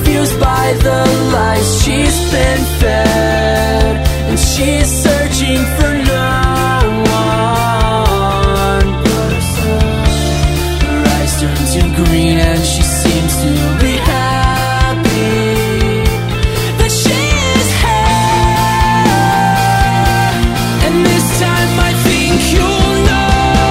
confused by the lies she's been fed, and she's searching for no one but herself. Her eyes turn to green and she seems to be happy that she is here. And this time I think you'll know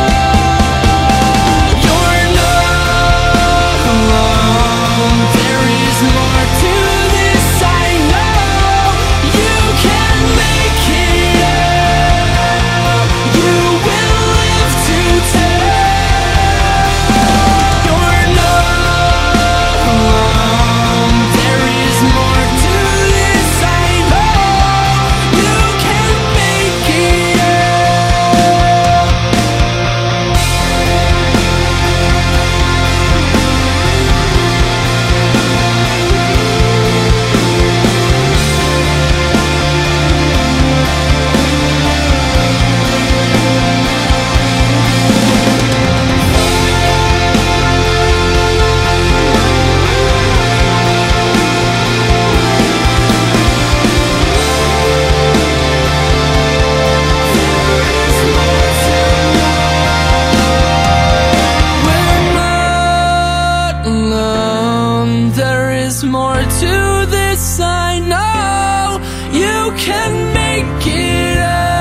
you're not alone. There is more to this, I know. You can make it out. You will live to tell. You're not alone. There is more to this, I know. You can make it out. We're not alone. There is more to this, I know. You can make it out.